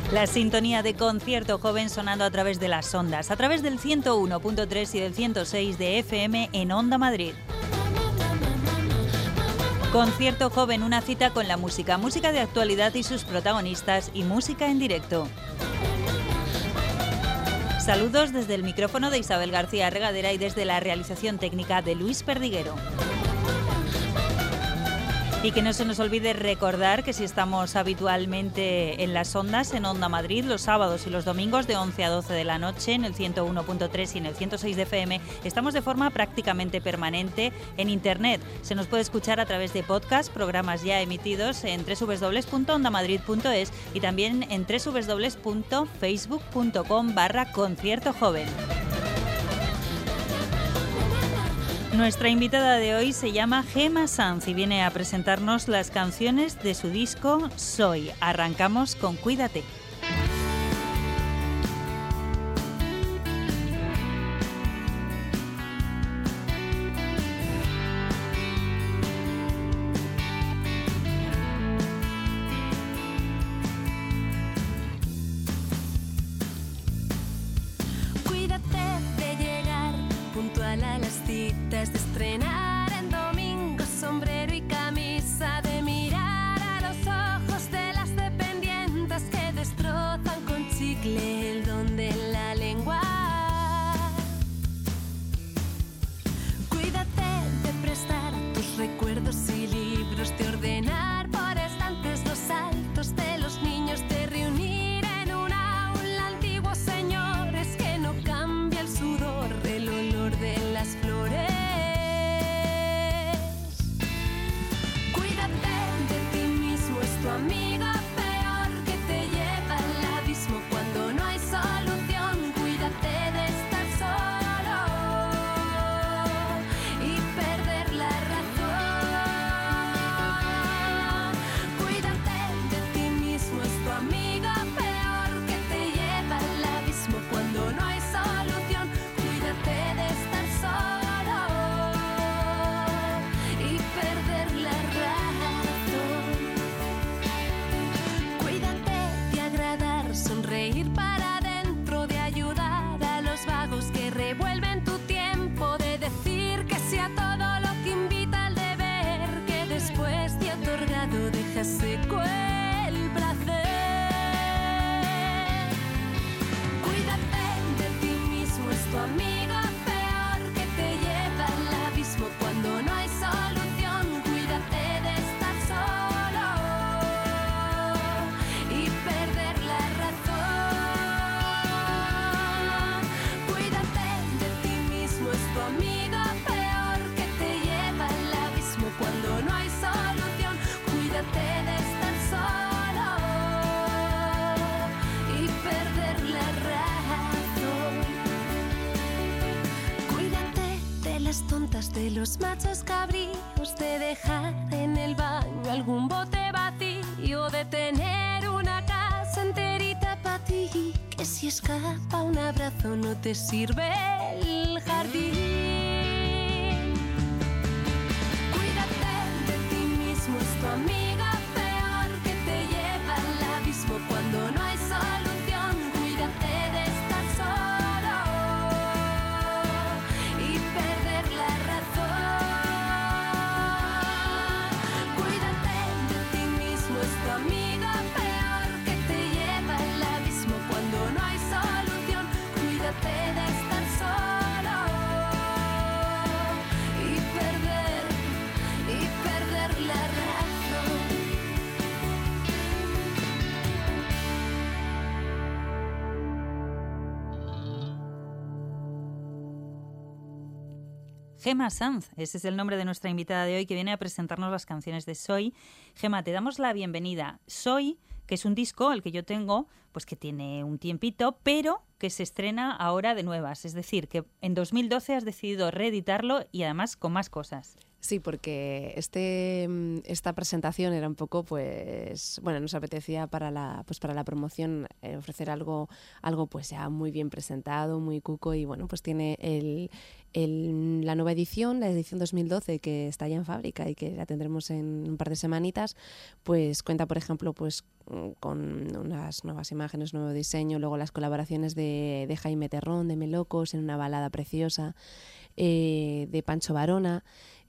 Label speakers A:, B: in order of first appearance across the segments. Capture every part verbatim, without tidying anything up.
A: La sintonía de Concierto Joven sonando a través de las ondas, a través del ciento uno punto tres y del ciento seis de F M en Onda Madrid. Concierto Joven, una cita con la música, música de actualidad y sus protagonistas y música en directo. Saludos desde el micrófono de Isabel García Regadera y desde la realización técnica de Luis Perdiguero. Y que no se nos olvide recordar que si estamos habitualmente en las ondas, en Onda Madrid, los sábados y los domingos de once a doce de la noche, en el ciento uno punto tres y en el ciento seis de F M, estamos de forma prácticamente permanente en Internet. Se nos puede escuchar a través de podcast, programas ya emitidos en doble u doble u doble u punto onda madrid punto es y también en doble u doble u doble u punto facebook punto com barra concierto joven. Nuestra invitada de hoy se llama Gemma Sanz y viene a presentarnos las canciones de su disco Soy. Arrancamos con Cuídate.
B: De los machos cabríos, de dejar en el baño algún bote vacío, de tener una casa enterita para ti, que si escapa un abrazo no te sirve el jardín. Cuídate de ti mismo, es tu amiga peor que te lleva al abismo cuando no hay solución. Cuídate de estar solo y perder la
A: Gemma Sanz, ese es el nombre de nuestra invitada de hoy que viene a presentarnos las canciones de Soy. Gemma, te damos la bienvenida. Soy, que es un disco, el que yo tengo, pues que tiene un tiempito, pero que se estrena ahora de nuevas. Es decir, que en dos mil doce has decidido reeditarlo y además con más cosas.
C: Sí, porque este esta presentación era un poco, pues, bueno, nos apetecía para la pues para la promoción eh, ofrecer algo algo pues ya muy bien presentado, muy cuco, y bueno, pues tiene el, el la nueva edición, la edición dos mil doce, que está ya en fábrica y que la tendremos en un par de semanitas, pues cuenta, por ejemplo, pues con unas nuevas imágenes, nuevo diseño, luego las colaboraciones de, de Jaime Terrón, de Melocos, en una balada preciosa, eh, de Pancho Varona,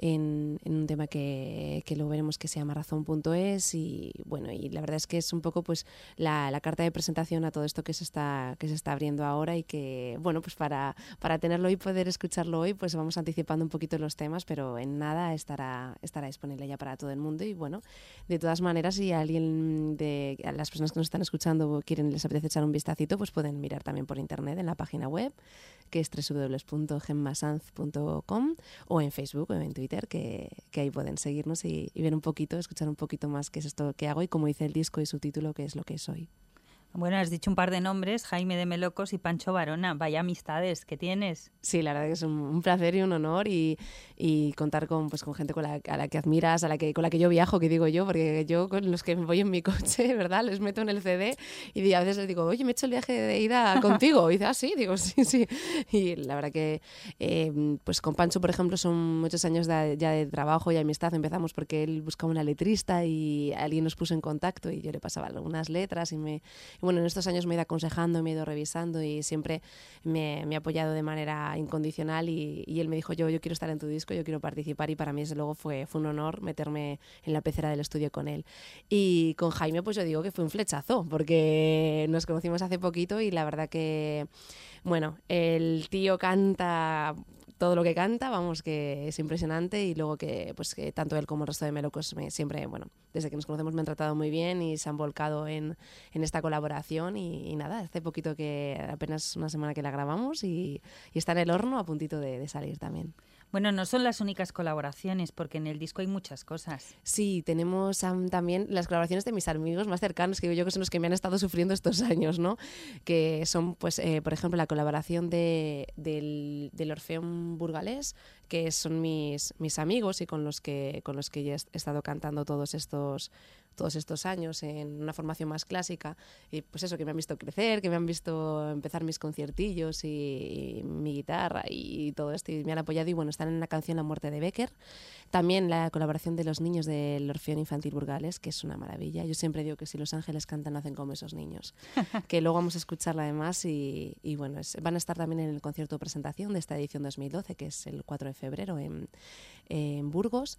C: en, en un tema que, que luego veremos que se llama razón punto es, y bueno, y la verdad es que es un poco pues la, la carta de presentación a todo esto que se está que se está abriendo ahora, y que bueno, pues para, para tenerlo y poder escucharlo hoy, pues vamos anticipando un poquito los temas, pero en nada estará, estará disponible ya para todo el mundo. Y bueno, de todas maneras, si alguien de a las personas que nos están escuchando quieren, les apetece echar un vistacito, pues pueden mirar también por internet en la página web, que es doble u doble u doble u punto gemma sanz punto com, o en Facebook o en Twitter, que, que ahí pueden seguirnos y, y ver un poquito, escuchar un poquito más qué es esto que hago y, como dice el disco y su título, qué es lo que soy.
A: Bueno, has dicho un par de nombres, Jaime de Melocos y Pancho Varona. Vaya amistades que tienes.
C: Sí, la verdad que es un, un placer y un honor, y, y contar con, pues, con gente con la, a la que admiras, a la que, con la que yo viajo, que digo yo, porque yo con los que me voy en mi coche, ¿verdad? Les meto en el C D y a veces les digo, oye, me he hecho el viaje de ida contigo. Y dice, ah, sí, digo, sí, sí. Y la verdad que, eh, pues con Pancho, por ejemplo, son muchos años de, ya de trabajo y amistad. Empezamos porque él buscaba una letrista y alguien nos puso en contacto y yo le pasaba algunas letras y me... Y bueno, en estos años me he ido aconsejando, me he ido revisando y siempre me, me ha apoyado de manera incondicional, y, y él me dijo, yo, yo quiero estar en tu disco, yo quiero participar, y para mí desde luego fue, fue un honor meterme en la pecera del estudio con él. Y con Jaime, pues yo digo que fue un flechazo, porque nos conocimos hace poquito y la verdad que, bueno, el tío canta... todo lo que canta, vamos, que es impresionante, y luego que pues que tanto él como el resto de Melocos me, siempre, bueno, desde que nos conocemos me han tratado muy bien y se han volcado en, en esta colaboración, y, y nada, hace poquito, que apenas una semana que la grabamos, y, y está en el horno a puntito de, de salir también.
A: Bueno, no son las únicas colaboraciones, porque en el disco hay muchas cosas.
C: Sí, tenemos um, también las colaboraciones de mis amigos más cercanos, que digo yo que son los que me han estado sufriendo estos años, ¿no? Que son, pues, eh, por ejemplo, la colaboración de, del, del Orfeón Burgalés, que son mis, mis amigos y con los que con los que ya he estado cantando todos estos todos estos años en una formación más clásica, y pues eso, que me han visto crecer, que me han visto empezar mis conciertillos y, y mi guitarra y todo esto, y me han apoyado, y bueno, están en la canción La muerte de Becker. También la colaboración de los niños del Orfeón Infantil Burgales, que es una maravilla. Yo siempre digo que si los ángeles cantan, hacen como esos niños, que luego vamos a escucharla además, y, y bueno, es, van a estar también en el concierto de presentación de esta edición dos mil doce, que es el cuatro de febrero en, en Burgos.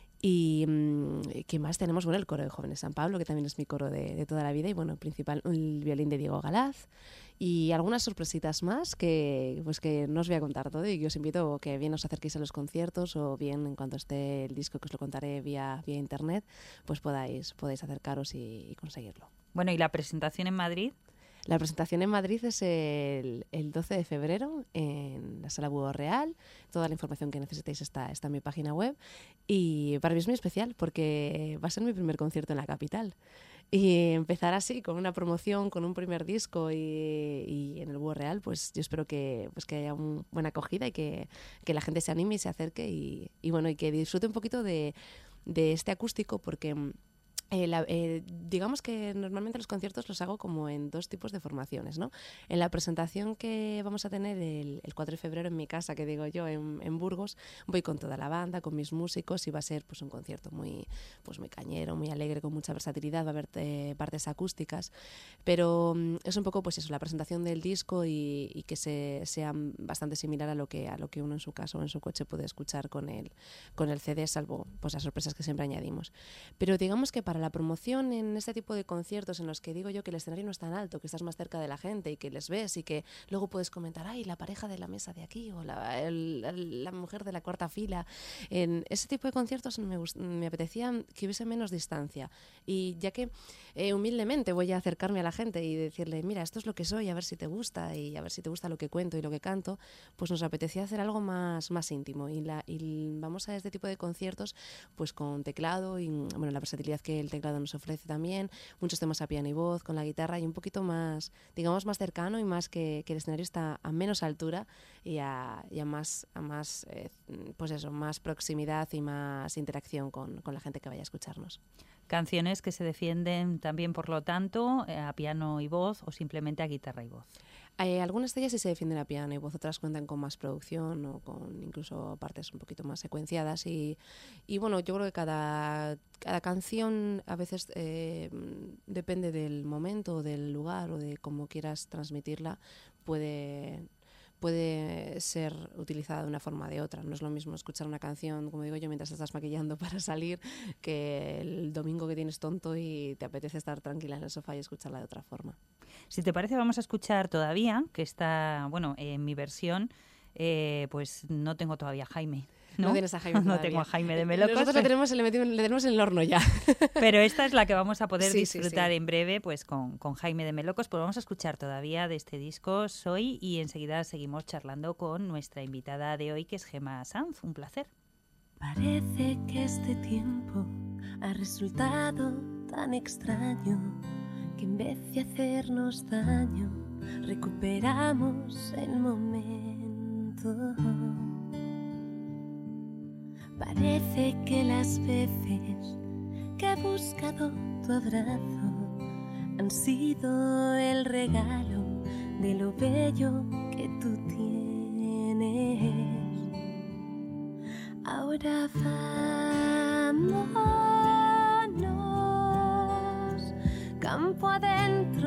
C: Y ¿qué más tenemos? Bueno, el coro de Jóvenes San Pablo, que también es mi coro de, de toda la vida, y bueno, principal, el violín de Diego Galaz, y algunas sorpresitas más que pues que no os voy a contar todo, y que os invito a que bien os acerquéis a los conciertos, o bien en cuanto esté el disco, que os lo contaré vía, vía internet, pues podáis, podáis acercaros y, y conseguirlo.
A: Bueno, ¿y la presentación en Madrid?
C: La presentación en Madrid es el, el doce de febrero en la Sala Búho Real. Toda la información que necesitéis está, está en mi página web. Y para mí es muy especial porque va a ser mi primer concierto en la capital. Y empezar así, con una promoción, con un primer disco y, y en el Búho Real, pues yo espero que, pues que haya una buena acogida y que, que la gente se anime y se acerque y, y, bueno, y que disfrute un poquito de, de este acústico, porque... Eh, la, eh, digamos que normalmente los conciertos los hago como en dos tipos de formaciones, ¿no? En la presentación que vamos a tener el, el cuatro de febrero en mi casa, que digo yo, en, en Burgos, voy con toda la banda, con mis músicos, y va a ser pues un concierto muy, pues muy cañero, muy alegre, con mucha versatilidad, va a haber eh, partes acústicas, pero um, es un poco pues eso, la presentación del disco, y, y que se, sea bastante similar a lo que a lo que uno en su casa o en su coche puede escuchar con el, con el C D, salvo pues las sorpresas que siempre añadimos. Pero digamos que para la promoción en este tipo de conciertos en los que digo yo que el escenario no es tan alto, que estás más cerca de la gente y que les ves, y que luego puedes comentar, ay, la pareja de la mesa de aquí, o la, el, la mujer de la cuarta fila, en ese tipo de conciertos me, me apetecía que hubiese menos distancia, y ya que eh, humildemente voy a acercarme a la gente y decirle, mira, esto es lo que soy, a ver si te gusta, y a ver si te gusta lo que cuento y lo que canto, pues nos apetecía hacer algo más, más íntimo, y, la, y vamos a este tipo de conciertos pues con teclado y bueno, la versatilidad que el teclado nos ofrece también, muchos temas a piano y voz, con la guitarra y un poquito más, digamos, más cercano y más que, que el escenario está a menos altura y a, y a más, a más eh, pues eso, más proximidad y más interacción con, con la gente que vaya a escucharnos.
A: Canciones que se defienden también, por lo tanto, a piano y voz o simplemente a guitarra y voz.
C: Eh, algunas de ellas sí se defienden a piano y voz, otras cuentan con más producción o con incluso partes un poquito más secuenciadas y, y bueno, yo creo que cada, cada canción a veces eh, depende del momento, del lugar o de cómo quieras transmitirla, puede... puede ser utilizada de una forma o de otra. No es lo mismo escuchar una canción, como digo yo, mientras estás maquillando para salir, que el domingo que tienes tonto y te apetece estar tranquila en el sofá y escucharla de otra forma.
A: Si te parece, vamos a escuchar Todavía, que está, bueno, en mi versión, eh, pues no tengo todavía Jaime. ¿No?
C: No tienes a Jaime todavía.
A: No tengo a Jaime de Melocos.
C: Nosotros le tenemos, le, metimos, le tenemos en el horno ya.
A: Pero esta es la que vamos a poder
C: sí,
A: disfrutar
C: sí, sí.
A: en breve pues con, con Jaime de Melocos. Pues vamos a escuchar Todavía de este disco Soy y enseguida seguimos charlando con nuestra invitada de hoy, que es Gemma Sanz. Un placer.
B: Parece que este tiempo ha resultado tan extraño que en vez de hacernos daño recuperamos el momento. Parece que las veces que he buscado tu abrazo han sido el regalo de lo bello que tú tienes. Ahora vámonos campo adentro,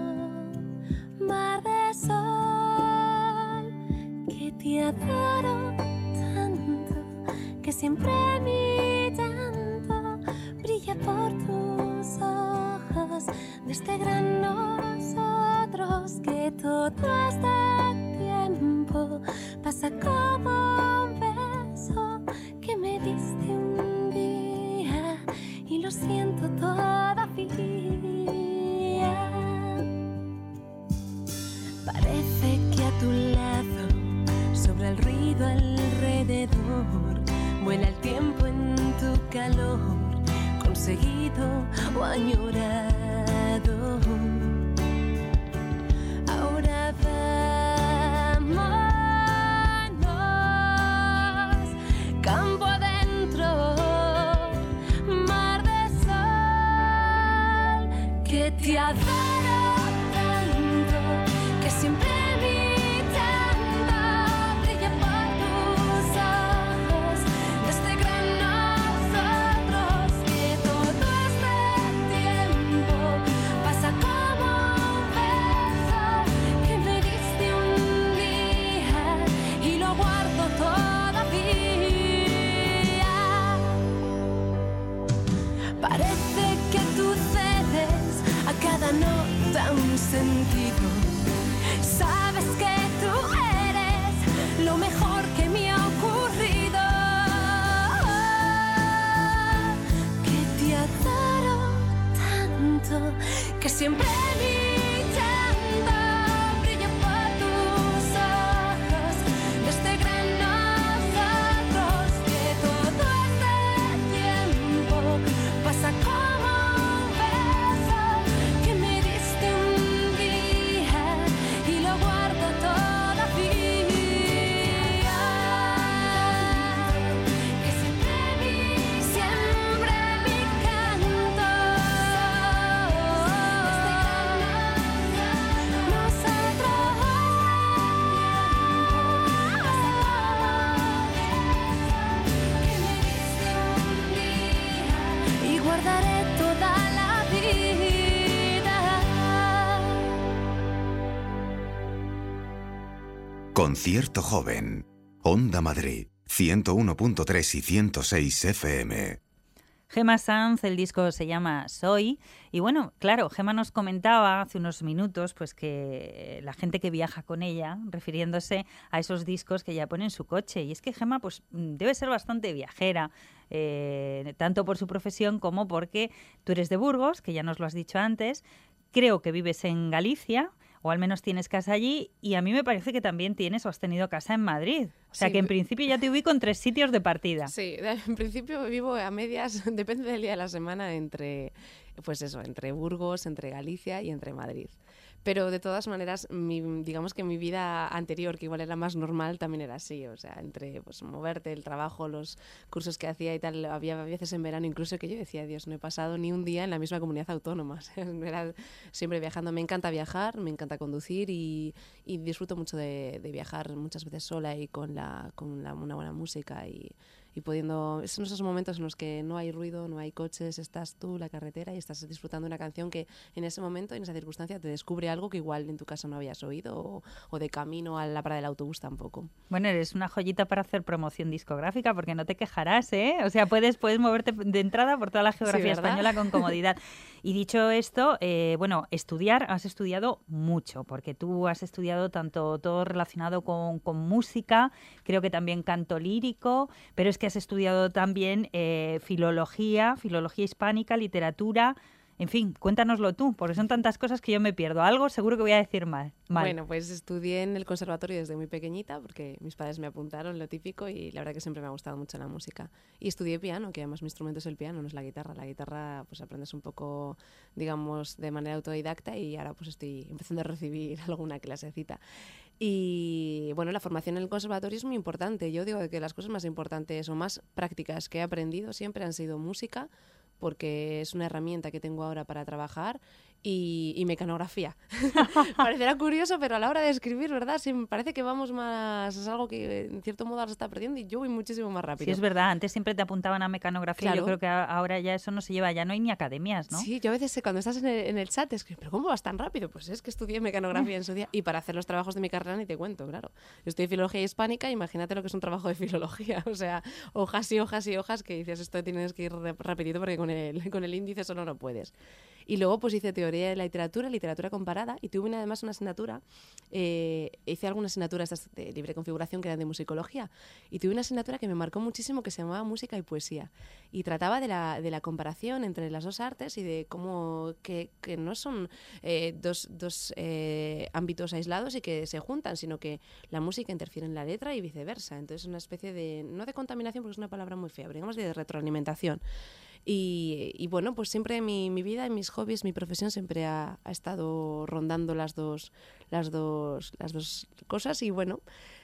B: mar de sol, que te adoro tanto, que siempre mi llanto brilla por tus ojos, de este gran nosotros, que todo este tiempo pasa como un beso que me diste un día y lo siento todavía. Parece que a tu lado, sobre el ruido alrededor, vuela el tiempo en tu calor, conseguido o añorado. Ahora vámonos campo adentro, mar de sol, que te adoro tanto, que siempre nota un sentido. Sabes que tú eres lo mejor que me ha ocurrido, que te adoro tanto, que siempre mi llanto brilla por tus ojos, de este gran nosotros, que todo este tiempo pasa como
D: Concierto Joven. Onda Madrid, ciento uno punto tres y ciento seis F M.
A: Gemma Sanz, el disco se llama Soy. Y bueno, claro, Gemma nos comentaba hace unos minutos pues que la gente que viaja con ella, refiriéndose a esos discos que ella pone en su coche. Y es que Gemma pues debe ser bastante viajera, eh, tanto por su profesión como porque tú eres de Burgos, que ya nos lo has dicho antes. Creo que vives en Galicia, o al menos tienes casa allí, y a mí me parece que también tienes o has tenido casa en Madrid. O sea
C: Sí.
A: que en principio ya te ubico en tres sitios de partida.
C: Sí, en principio vivo a medias, depende del día de la semana, entre, pues eso, entre Burgos, entre Galicia y entre Madrid. Pero de todas maneras, mi, digamos que mi vida anterior, que igual era más normal, también era así. O sea, entre pues moverte, el trabajo, los cursos que hacía y tal, había veces en verano incluso que yo decía, Dios, no he pasado ni un día en la misma comunidad autónoma. O sea, era siempre viajando. Me encanta viajar, me encanta conducir y, y disfruto mucho de, de viajar muchas veces sola y con, la, con la, una buena música y, y pudiendo... Son esos momentos en los que no hay ruido, no hay coches, estás tú, la carretera, y estás disfrutando una canción que en ese momento, en esa circunstancia, te descubre algo que igual en tu casa no habías oído o, o de camino a la parada del autobús tampoco.
A: Bueno, eres una joyita para hacer promoción discográfica porque no te quejarás, ¿eh? O sea, puedes, puedes moverte de entrada por toda la geografía
C: Sí, ¿verdad?
A: española con comodidad. Y dicho esto, eh, bueno, estudiar, has estudiado mucho, porque tú has estudiado tanto todo relacionado con, con música, creo que también canto lírico, pero es que has estudiado también eh, filología, filología hispánica, literatura. En fin, cuéntanoslo tú, porque son tantas cosas que yo me pierdo. Algo seguro que voy a decir mal. mal.
C: Bueno, pues estudié en el conservatorio desde muy pequeñita porque mis padres me apuntaron, lo típico, y la verdad que siempre me ha gustado mucho la música. Y estudié piano, que además mi instrumento es el piano, no es la guitarra. La guitarra pues aprendes un poco, digamos, de manera autodidacta, y ahora pues estoy empezando a recibir alguna clasecita. Y bueno, la formación en el conservatorio es muy importante. Yo digo que las cosas más importantes o más prácticas que he aprendido siempre han sido música, porque es una herramienta que tengo ahora para trabajar, y, y mecanografía. Parecerá curioso, pero a la hora de escribir, ¿verdad? Sí, me parece que vamos más... Es algo que en cierto modo ahora se está perdiendo y yo voy muchísimo más rápido.
A: Sí, es verdad. Antes siempre te apuntaban a mecanografía.
C: Claro.
A: Yo creo que a- ahora ya eso no se lleva. Ya no hay ni academias, ¿no?
C: Sí, yo a veces eh, cuando estás en el, en el chat escribo, ¿pero cómo vas tan rápido? Pues es que estudié mecanografía en su día, y para hacer los trabajos de mi carrera ni te cuento, claro. Yo estudié filología hispánica, imagínate lo que es un trabajo de filología, o sea, hojas y hojas y hojas que dices, esto tienes que ir re- rapidito porque con el, con el índice solo no puedes. Y luego pues hice teoría de la literatura, literatura comparada, y tuve una, además una asignatura, eh, hice algunas asignaturas estas de libre configuración que eran de musicología, y tuve una asignatura que me marcó muchísimo que se llamaba música y poesía, y trataba de la, de la comparación entre las dos artes y de cómo que, que no son eh, dos, dos eh, ámbitos aislados y que se juntan, sino que la música interfiere en la letra y viceversa. Entonces una especie de, no de contaminación porque es una palabra muy fea, pero digamos de retroalimentación. Y, y bueno, pues siempre mi, mi vida y mis hobbies, mi profesión siempre ha, ha estado rondando las dos, las dos, las dos cosas, y bueno,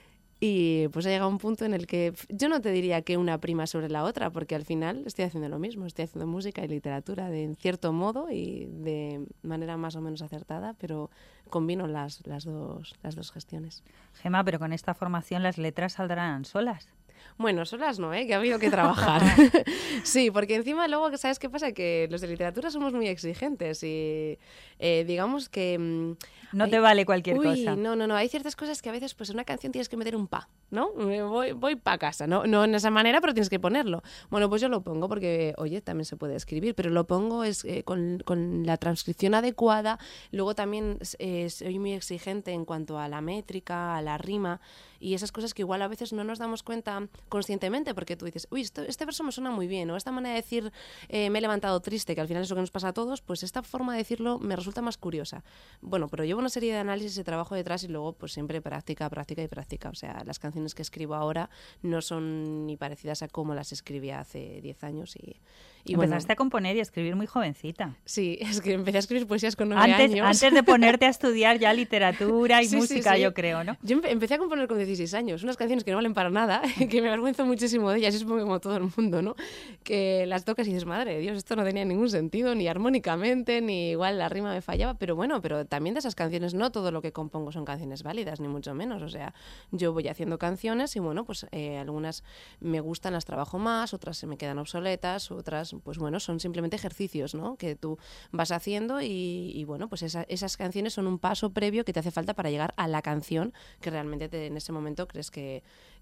C: y pues ha llegado un punto en el que pf, yo no te diría que una prima sobre la otra, porque al final estoy haciendo lo mismo, estoy haciendo música y literatura de en cierto modo y de manera más o menos acertada, pero combino las, las, dos, las dos gestiones.
A: Gemma, pero con esta formación las letras saldrán solas.
C: Bueno, solas no, ¿eh? Que ha habido que trabajar. Sí, porque encima luego, ¿sabes qué pasa? Que los de literatura somos muy exigentes y eh, digamos que... mm,
A: No
C: hay-
A: te vale cualquier
C: Uy,
A: cosa.
C: no, no, no. Hay ciertas cosas que a veces, pues en una canción tienes que meter un pa, ¿no? Me Voy, voy pa' casa, ¿no? No en esa manera, pero tienes que ponerlo. Bueno, pues yo lo pongo porque, oye, también se puede escribir, pero lo pongo es eh, con, con la transcripción adecuada. Luego también eh, soy muy exigente en cuanto a la métrica, a la rima y esas cosas que igual a veces no nos damos cuenta conscientemente, porque tú dices, uy, esto, este verso me suena muy bien, o esta manera de decir eh, me he levantado triste, que al final es lo que nos pasa a todos, pues esta forma de decirlo me resulta más curiosa. Bueno, pero llevo una serie de análisis y trabajo detrás y luego pues siempre práctica, práctica y práctica. O sea, las canciones que escribo ahora no son ni parecidas a cómo las escribía hace diez años y, y bueno,
A: Empezaste a componer y a escribir muy jovencita.
C: sí, es que empecé a escribir poesías con nueve
A: Antes,
C: años.
A: antes de ponerte a estudiar ya literatura y
C: Sí, sí,
A: música,
C: sí.
A: yo creo, ¿no?
C: Yo empe- empecé a componer con dieciséis años, unas canciones que no valen para nada, que me avergüenzo muchísimo de ellas, y supongo que como todo el mundo, ¿no? Que las tocas y dices, madre de Dios, esto no tenía ningún sentido, ni armónicamente, ni igual la rima me fallaba, pero bueno, pero también de esas canciones no todo lo que compongo son canciones válidas, ni mucho menos, o sea, yo voy haciendo canciones y bueno, pues eh, algunas me gustan, las trabajo más, otras se me quedan obsoletas, otras, pues bueno, son simplemente ejercicios, ¿no? Que tú vas haciendo y, y bueno, pues esa- esas canciones son un paso previo que te hace falta para llegar a la canción que realmente te- en ese momento crees que,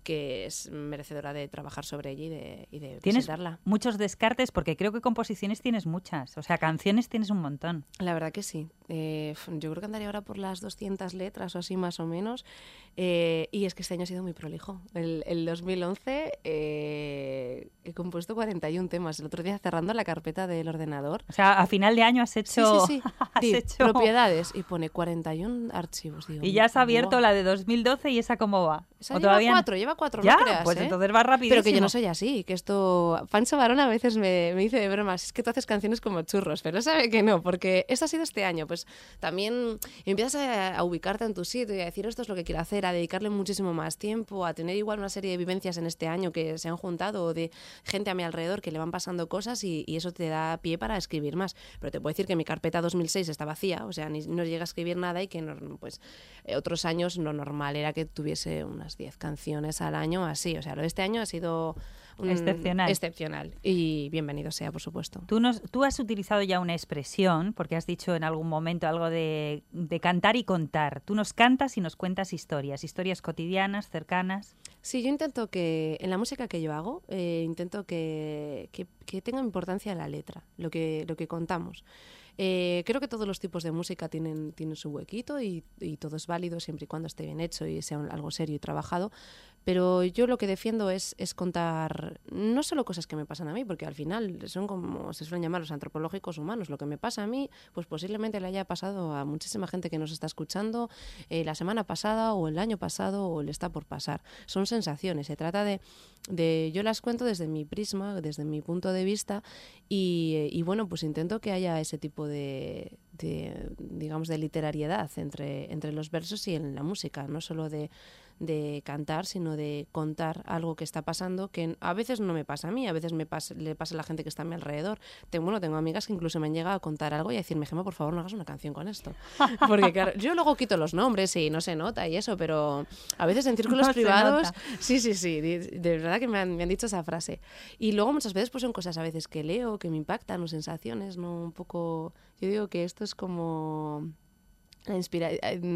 C: que es merecedora de trabajar sobre ella y de, y de
A: ¿Tienes
C: presentarla.
A: muchos descartes? Porque creo que composiciones tienes muchas, o sea, canciones tienes un montón.
C: La verdad que sí. Eh, yo creo que andaría ahora por las doscientas letras o así más o menos. Eh, y es que este año ha sido muy prolijo. El, el dos mil once eh, he compuesto cuarenta y un temas. El otro día cerrando la carpeta del ordenador.
A: O sea, a final de año has hecho...
C: Sí, sí, sí.
A: has
C: Sí,
A: hecho...
C: propiedades. Y pone cuarenta y un archivos. Digo,
A: Y ya has abierto
C: ¡buah!
A: la de dos mil doce y esa cómo va.
C: Esa
A: ¿O
C: lleva
A: todavía no?
C: cuatro, lleva cuatro,
A: ¿Ya?
C: no creas,
A: Pues
C: ¿eh?
A: entonces va rapidísimo.
C: Pero que yo no soy así, que esto... Pancho Varón a veces me, me dice de bromas, es que tú haces canciones como churros, pero sabe que no, porque esto ha sido este año. Pues también empiezas a, a ubicarte en tu sitio y a decir esto es lo que quiero hacer, a dedicarle muchísimo más tiempo, a tener igual una serie de vivencias en este año que se han juntado o de gente a mi alrededor que le van pasando cosas y, y eso te da pie para escribir más. Pero te puedo decir que mi carpeta dos mil seis está vacía, o sea, ni, no llega a escribir nada y que no, pues eh, otros años lo normal era que tuviese unas diez canciones al año así. O sea, lo de este año ha sido un,
A: excepcional.
C: excepcional y bienvenido sea, por supuesto.
A: Tú, nos, tú has utilizado ya una expresión, porque has dicho en algún momento algo de, de cantar y contar. Tú nos cantas y nos cuentas historias, historias cotidianas, cercanas.
C: Sí, yo intento que, en la música que yo hago, eh, intento que, que, que tenga importancia la letra, lo que, lo que contamos. Eh, creo que todos los tipos de música tienen, tienen su huequito y, y todo es válido siempre y cuando esté bien hecho y sea un, algo serio y trabajado, pero yo lo que defiendo es, es contar no solo cosas que me pasan a mí, porque al final son como se suelen llamar los antropológicos humanos. Lo que me pasa a mí, pues posiblemente le haya pasado a muchísima gente que nos está escuchando eh, la semana pasada o el año pasado o le está por pasar. Son sensaciones, se trata de, de yo las cuento desde mi prisma, desde mi punto de vista y, y bueno, pues intento que haya ese tipo de, de digamos, de literariedad entre, entre los versos y en la música, no solo de de cantar, sino de contar algo que está pasando, que a veces no me pasa a mí, a veces me pasa, le pasa a la gente que está a mi alrededor. Tengo, bueno, tengo amigas que incluso me han llegado a contar algo y a decirme, Gemma, por favor, no hagas una canción con esto. Porque claro, yo luego quito los nombres y no se nota y eso, pero a veces en círculos
A: No
C: privados, sí, sí, sí, de, de verdad que me han, me han dicho esa frase. Y luego muchas veces pues son cosas a veces que leo, que me impactan, o sensaciones, ¿no? Un poco, yo digo que esto es como... La, inspira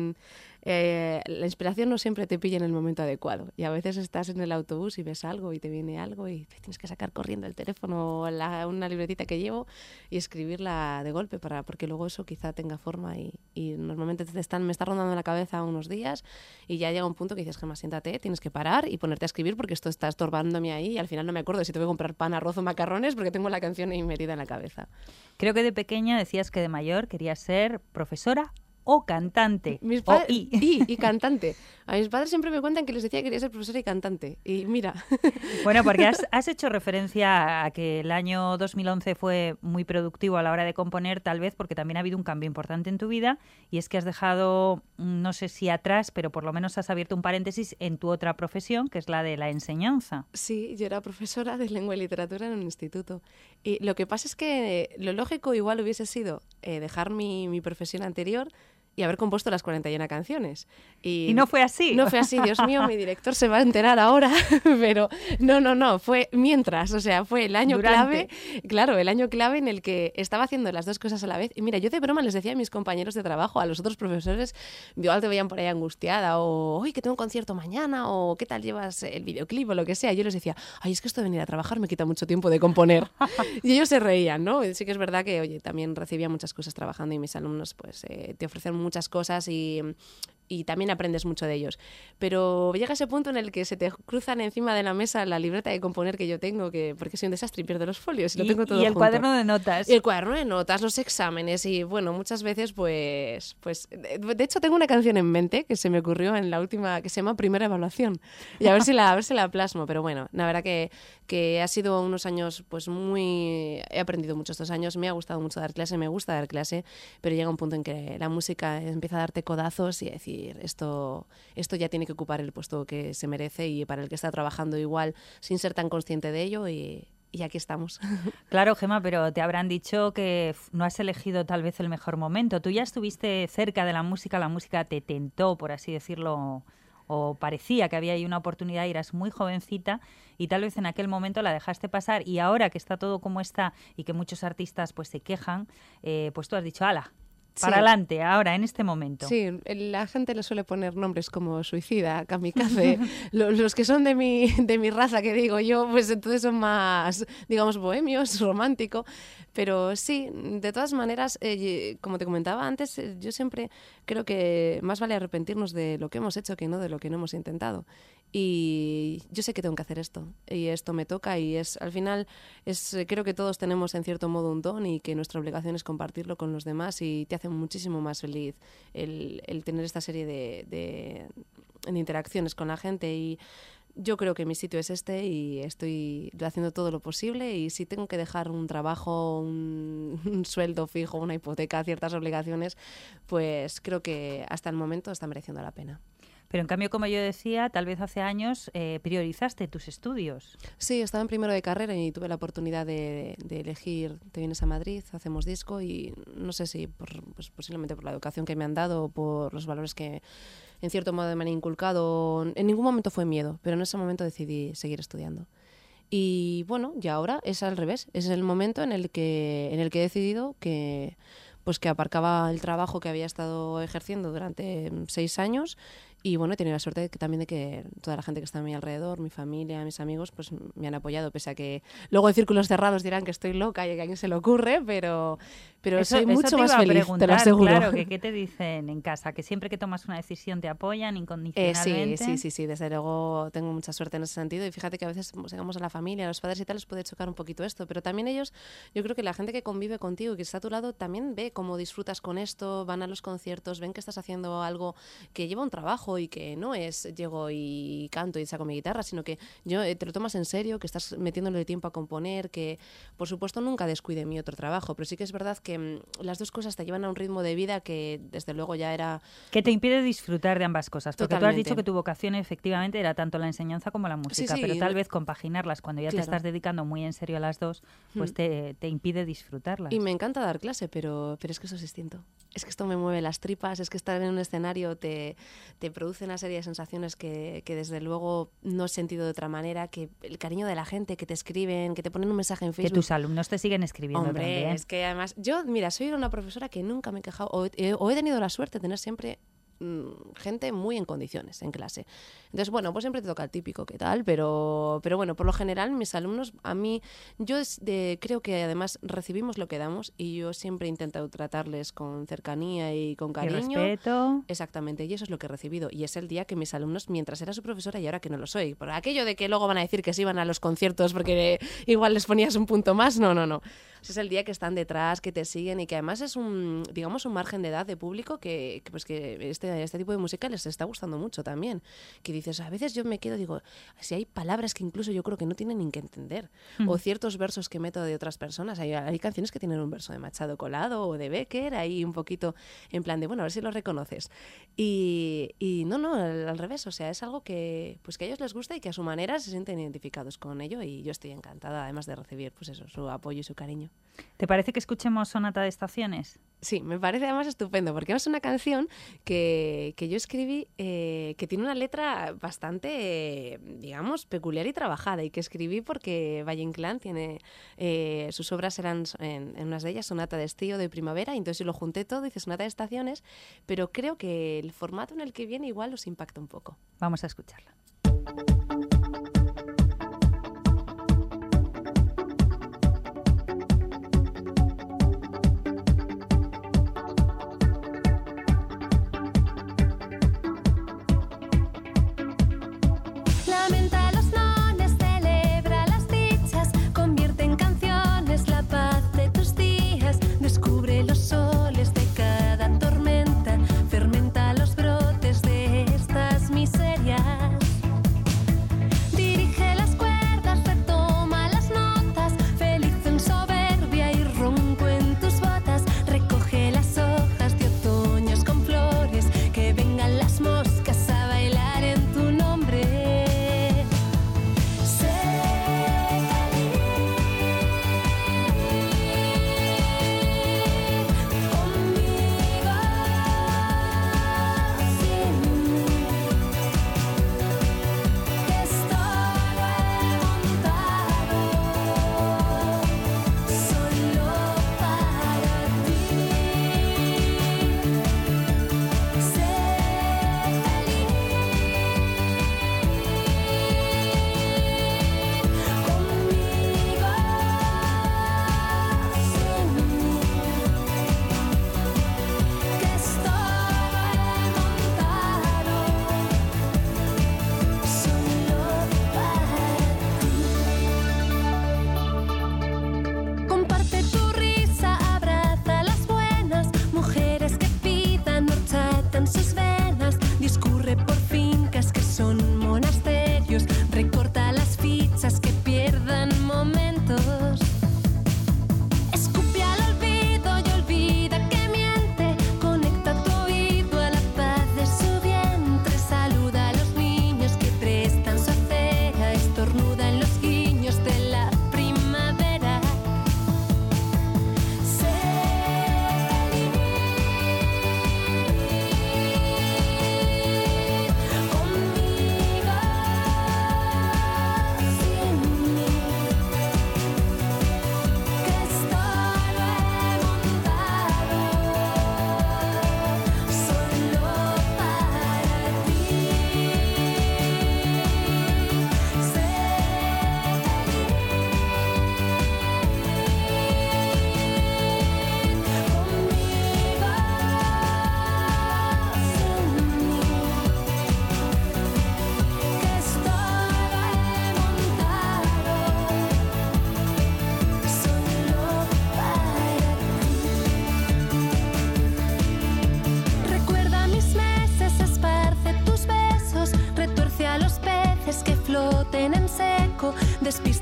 C: eh, la inspiración no siempre te pilla en el momento adecuado y a veces estás en el autobús y ves algo y te viene algo y te tienes que sacar corriendo el teléfono o la, una libretita que llevo y escribirla de golpe para porque luego eso quizá tenga forma y, y normalmente te están, me está rondando en la cabeza unos días y ya llega un punto que dices, Gemma, siéntate, tienes que parar y ponerte a escribir porque esto está estorbándome ahí y al final no me acuerdo si te voy a comprar pan, arroz o macarrones porque tengo la canción ahí metida en la cabeza.
A: Creo que de pequeña decías que de mayor querías ser profesora o cantante.
C: Mis
A: o
C: y. y. Y cantante. A mis padres siempre me cuentan que les decía que quería ser profesora y cantante. Y mira.
A: Bueno, porque has, has hecho referencia a que el año dos mil once fue muy productivo a la hora de componer, tal vez porque también ha habido un cambio importante en tu vida y es que has dejado, no sé si atrás, pero por lo menos has abierto un paréntesis en tu otra profesión, que es la de la enseñanza.
C: Sí, yo era profesora de lengua y literatura en un instituto. Y lo que pasa es que lo lógico igual hubiese sido eh, dejar mi, mi profesión anterior y haber compuesto las cuarenta y una canciones. Y,
A: y no fue así.
C: No fue así, Dios mío, mi director se va a enterar ahora, pero no, no, no, fue mientras, o sea, fue el año
A: Durante.
C: clave, claro, el año clave en el que estaba haciendo las dos cosas a la vez. Y mira, yo de broma les decía a mis compañeros de trabajo, a los otros profesores, igual te veían por ahí angustiada, o, uy, que tengo un concierto mañana, o qué tal llevas el videoclip, o lo que sea. Yo les decía, ay, es que esto de venir a trabajar me quita mucho tiempo de componer. Y ellos se reían, ¿no? Sí que es verdad que, oye, también recibía muchas cosas trabajando y mis alumnos, pues, eh, te ofrecen muchas cosas y, y también aprendes mucho de ellos. Pero llega ese punto en el que se te cruzan encima de la mesa la libreta de componer que yo tengo, que porque soy un desastre y pierdo los folios y, y lo tengo todo
A: Y el
C: junto.
A: cuaderno de notas.
C: Y el cuaderno de notas, los exámenes y, bueno, muchas veces, pues... pues de, de hecho, tengo una canción en mente que se me ocurrió en la última, que se llama Primera Evaluación. Y a ver si la, a ver si la plasmo. Pero bueno, la verdad que, que ha sido unos años, pues muy... He aprendido mucho estos años, me ha gustado mucho dar clase, me gusta dar clase, pero llega un punto en que la música empieza a darte codazos y decir, esto, esto ya tiene que ocupar el puesto que se merece y para el que está trabajando igual sin ser tan consciente de ello y, y aquí estamos.
A: Claro, Gemma, pero te habrán dicho que no has elegido tal vez el mejor momento. Tú ya estuviste cerca de la música, la música te tentó, por así decirlo, o parecía que había ahí una oportunidad, y eras muy jovencita y tal vez en aquel momento la dejaste pasar y ahora que está todo como está y que muchos artistas pues se quejan, eh, pues tú has dicho, ala, Para
C: Sí.
A: adelante, ahora, en este momento.
C: Sí, la gente le suele poner nombres como suicida, kamikaze, lo- los que son de mi, de mi raza, que digo yo, pues entonces son más, digamos, bohemios, romántico, pero sí, de todas maneras, eh, como te comentaba antes, eh, yo siempre creo que más vale arrepentirnos de lo que hemos hecho que no de lo que no hemos intentado. Y yo sé que tengo que hacer esto, y esto me toca, y es al final, es eh, creo que todos tenemos en cierto modo un don y que nuestra obligación es compartirlo con los demás y te hace muchísimo más feliz el, el tener esta serie de, de, de interacciones con la gente. Y yo creo que mi sitio es este y estoy haciendo todo lo posible, y si tengo que dejar un trabajo, un, un sueldo fijo, una hipoteca, ciertas obligaciones, pues creo que hasta el momento está mereciendo la pena.
A: Pero en cambio, como yo decía, tal vez hace años eh, priorizaste tus estudios.
C: Sí, estaba en primero de carrera y tuve la oportunidad de, de elegir, te vienes a Madrid, hacemos disco, y no sé si por, pues posiblemente por la educación que me han dado o por los valores que en cierto modo me han inculcado, en ningún momento fue miedo, pero en ese momento decidí seguir estudiando. Y bueno, y ahora es al revés, es el momento en el que, en el que he decidido que, pues que aparcaba el trabajo que había estado ejerciendo durante seis años. Y bueno, he tenido la suerte de que, también de que toda la gente que está a mi alrededor, mi familia, mis amigos, pues me han apoyado, pese a que luego en círculos cerrados dirán que estoy loca y que a alguien se le ocurre, pero, pero
A: Eso-
C: soy
A: eso
C: mucho
A: te
C: más
A: iba a
C: feliz, te
A: preguntar,
C: lo aseguro.
A: Claro, que qué te dicen en casa, que siempre que tomas una decisión te apoyan
C: Eh,
A: incondicionalmente.
C: sí, sí, sí, sí, desde luego tengo mucha suerte en ese sentido, y fíjate que a veces, pues, llegamos a la familia, a los padres y tal, les puede chocar un poquito esto, pero también ellos, yo creo que la gente que convive contigo y que está a tu lado también ve cómo disfrutas con esto, van a los conciertos, ven que estás haciendo algo que lleva un trabajo y que no es llego y canto y saco mi guitarra, sino que yo eh, te lo tomas en serio, que estás metiéndole tiempo a componer, que por supuesto nunca descuide mi otro trabajo, pero sí que es verdad que mm, las dos cosas te llevan a un ritmo de vida que desde luego ya era...
A: Que te impide disfrutar de ambas cosas, porque tú has
C: Totalmente.
A: dicho que tu vocación efectivamente era tanto la enseñanza como la música,
C: sí,
A: pero tal
C: lo-
A: vez compaginarlas cuando ya te
C: Claro.
A: estás dedicando muy en serio a las dos, pues
C: Mm.
A: te, te impide disfrutarlas.
C: Y me encanta dar clase, pero, pero es que eso es distinto. Es que esto me mueve las tripas, es que estar en un escenario te, te produce una serie de sensaciones que, que desde luego no he sentido de otra manera, que el cariño de la gente, que te escriben, que te ponen un mensaje en
A: Que
C: Facebook.
A: tus alumnos te siguen escribiendo
C: Hombre,
A: también.
C: es que además, yo, mira, soy una profesora que nunca me he quejado, o he, o he tenido la suerte de tener siempre mm, gente muy en condiciones en clase. Entonces, bueno, pues siempre te toca el típico, ¿qué tal? Pero, pero bueno, por lo general, mis alumnos, a mí, yo es de, creo que además recibimos lo que damos, y yo siempre he intentado tratarles con cercanía y con
A: Y
C: cariño.
A: respeto.
C: Exactamente, y eso es lo que he recibido. Y es el día que mis alumnos, mientras era su profesora y ahora que no lo soy, por aquello de que luego van a decir que se iban a los conciertos porque igual les ponías un punto más, no, no, no. Ese es el día que están detrás, que te siguen, y que además es un, digamos, un margen de edad de público que, que, pues que este, este tipo de música les está gustando mucho también. Que dices, a veces yo me quedo, digo, si hay palabras que incluso yo creo que no tienen ni que entender,
A: Mm.
C: o ciertos versos que meto de otras personas. Hay, hay canciones que tienen un verso de Machado Colado o de Becker, ahí un poquito en plan de, bueno, a ver si lo reconoces. Y, y no, no, al, al revés, o sea, es algo que, pues que a ellos les gusta y que a su manera se sienten identificados con ello, y yo estoy encantada, además de recibir, pues eso, su apoyo y su cariño.
A: ¿Te parece que escuchemos Sonata de Estaciones?
C: Sí, me parece además estupendo, porque es una canción que, que yo escribí, eh, que tiene una letra bastante, eh, digamos, peculiar y trabajada, y que escribí porque Valle Inclán tiene, eh, sus obras eran, en, en unas de ellas, sonata de estío, de primavera, y entonces yo lo junté todo, hice sonata de estaciones, pero creo que el formato en el que viene igual os impacta un poco.
A: Vamos a escucharla.
B: Lamenta los nones, celebra las dichas, convierte en canciones la paz de tus días, descubre los soles de cada tormenta, fermenta los brotes de estas miserias.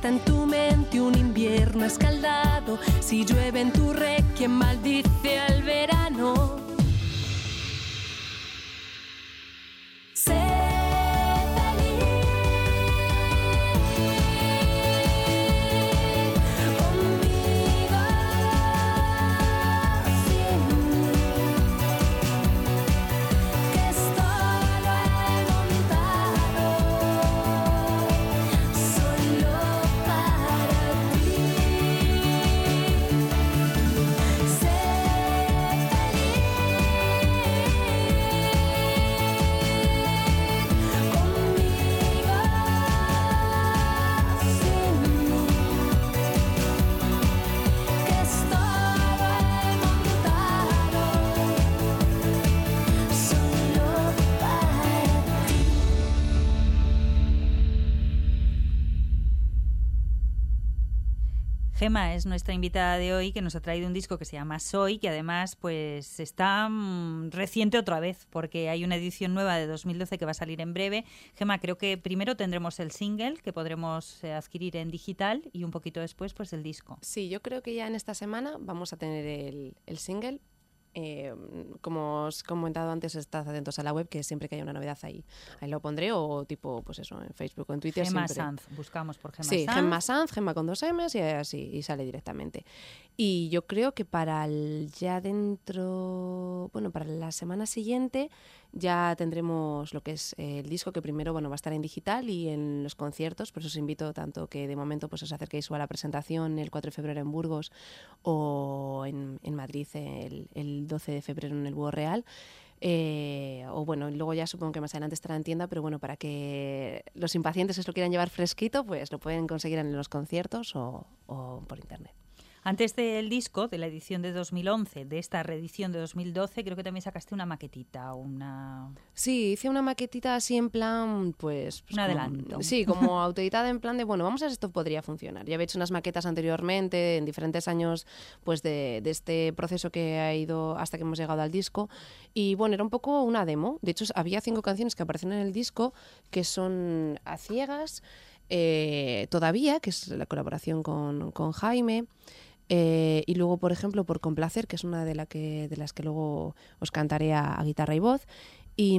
B: está en tu mente un invierno escaldado, si llueve en tu requiem maldice al verano.
A: Gemma es nuestra invitada de hoy, que nos ha traído un disco que se llama Soy, que además pues está mmm, reciente otra vez, porque hay una edición nueva de dos mil doce que va a salir en breve. Gemma, creo que primero tendremos el single, que podremos eh, adquirir en digital, y un poquito después pues el disco.
C: Sí, yo creo que ya en esta semana vamos a tener el, el single. Eh, como os he comentado antes, estad atentos a la web, que siempre que haya una novedad ahí, ahí lo pondré, o tipo, pues eso, en Facebook o en Twitter.
A: Gemma
C: siempre.
A: Sanz, buscamos por Gemma
C: sí,
A: Sanz.
C: Sí, Gemma Sanz, Gemma con dos M's y así, y sale directamente. Y yo creo que para el ya dentro, bueno, para la semana siguiente ya tendremos lo que es el disco, que primero, bueno, va a estar en digital y en los conciertos, por eso os invito tanto que de momento pues os acerquéis o a la presentación el cuatro de febrero en Burgos o en, en Madrid el, el doce de febrero en el Búho Real. Eh, o bueno, luego ya supongo que más adelante estará en tienda, pero bueno, para que los impacientes se lo quieran llevar fresquito, pues lo pueden conseguir en los conciertos o, o por internet.
A: Antes del disco, de la edición de dos mil once, de esta reedición de dos mil doce, creo que también sacaste una maquetita, una...
C: Sí, hice una maquetita así en plan, pues... pues
A: un
C: como,
A: adelanto.
C: Sí, como autoeditada en plan de, bueno, vamos a ver si esto podría funcionar. Ya había hecho unas maquetas anteriormente, en diferentes años, pues de, de este proceso que ha ido hasta que hemos llegado al disco. Y bueno, era un poco una demo. De hecho, había cinco canciones que aparecen en el disco, que son A Ciegas, eh, Todavía, que es la colaboración con, con Jaime... Eh, y luego, por ejemplo, Por Complacer, que es una de, la que, de las que luego os cantaré a, a guitarra y voz. Y,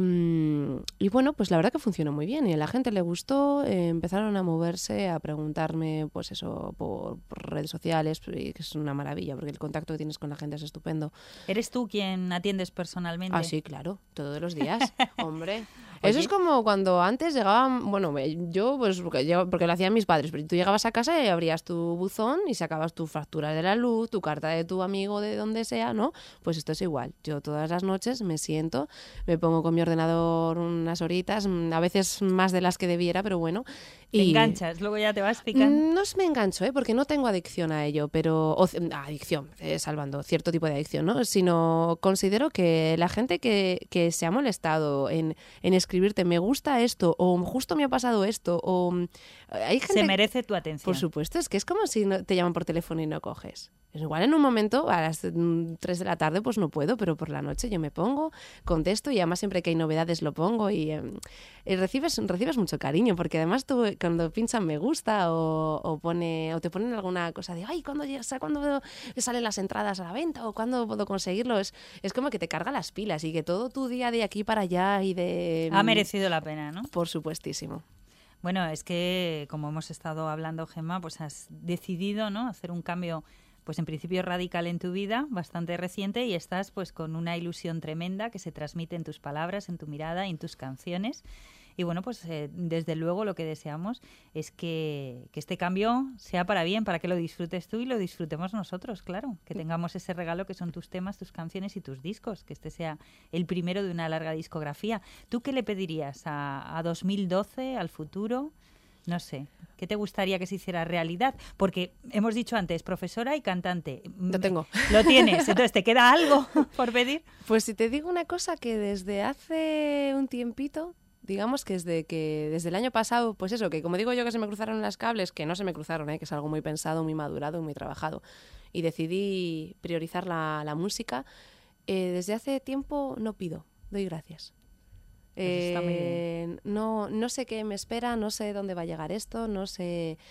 C: y bueno, pues la verdad que funcionó muy bien y a la gente le gustó, eh, empezaron a moverse, a preguntarme, pues eso, por, por redes sociales, y que es una maravilla, porque el contacto que tienes con la gente es estupendo.
A: ¿Eres tú quien atiendes personalmente?
C: Ah, sí, claro, todos los días, hombre. Eso es como cuando antes llegaban, bueno, yo pues porque, yo, porque lo hacían mis padres, pero tú llegabas a casa y abrías tu buzón y sacabas tu factura de la luz, tu carta de tu amigo de donde sea, ¿no? Pues esto es igual. Yo todas las noches me siento, me pongo con mi ordenador unas horitas, a veces más de las que debiera, pero bueno.
A: Y... ¿Te enganchas? Luego ya te vas picando.
C: No me engancho, ¿eh? Porque no tengo adicción a ello, pero... O, adicción, eh, salvando cierto tipo de adicción, ¿no? Sino considero que la gente que, que se ha molestado en, en escribirte me gusta esto, o justo me ha pasado esto, o... Hay gente,
A: se merece tu atención.
C: Por supuesto, es que es como si no, te llaman por teléfono y no coges. Es igual en un momento, a las tres de la tarde, pues no puedo, pero por la noche yo me pongo, contesto y además siempre que hay novedades lo pongo y, eh, y recibes, recibes mucho cariño, porque además tú cuando pinchan me gusta o, o, pone, o te ponen alguna cosa de ay, ¿cuándo, ¿cuándo salen las entradas a la venta o cuándo puedo conseguirlo? Es, es como que te carga las pilas y que todo tu día de aquí para allá y de...
A: Ha merecido la pena, ¿no?
C: Por supuestísimo.
A: Bueno, es que como hemos estado hablando, Gemma, pues has decidido, ¿no?, hacer un cambio, pues en principio radical en tu vida, bastante reciente, y estás pues con una ilusión tremenda que se transmite en tus palabras, en tu mirada y en tus canciones. Y bueno, pues eh, desde luego lo que deseamos es que, que este cambio sea para bien, para que lo disfrutes tú y lo disfrutemos nosotros, claro. Que tengamos ese regalo que son tus temas, tus canciones y tus discos, que este sea el primero de una larga discografía. ¿Tú qué le pedirías a, a dos mil doce, al futuro? No sé, ¿qué te gustaría que se hiciera realidad? Porque hemos dicho antes, profesora y cantante.
C: Lo tengo.
A: Lo tienes, entonces ¿te queda algo por pedir?
C: Pues si te digo una cosa, que desde hace un tiempito... Digamos que desde que desde el año pasado, pues eso, que como digo yo que se me cruzaron las cables, que no se me cruzaron, ¿eh? Que es algo muy pensado, muy madurado, muy trabajado, y decidí priorizar la, la música, eh, desde hace tiempo no pido, doy gracias.
A: Pues está muy bien.
C: Eh, no, no sé qué me espera, no sé dónde va a llegar esto, no sé...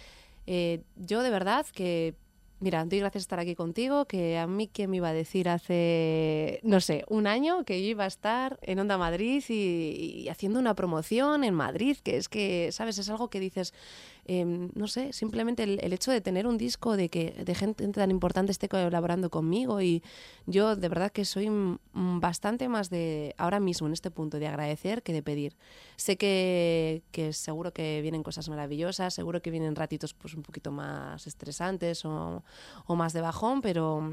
C: Eh, yo de verdad que... Mira, doy gracias de estar aquí contigo, que a mí quién me iba a decir hace, no sé, un año que yo iba a estar en Onda Madrid y, y haciendo una promoción en Madrid, que es que, ¿sabes? Es algo que dices, eh, no sé, simplemente el, el hecho de tener un disco, de que de gente tan importante esté colaborando conmigo y yo de verdad que soy m- bastante más de, ahora mismo en este punto, de agradecer que de pedir. Sé que, que seguro que vienen cosas maravillosas, seguro que vienen ratitos pues un poquito más estresantes o o más de bajón, pero,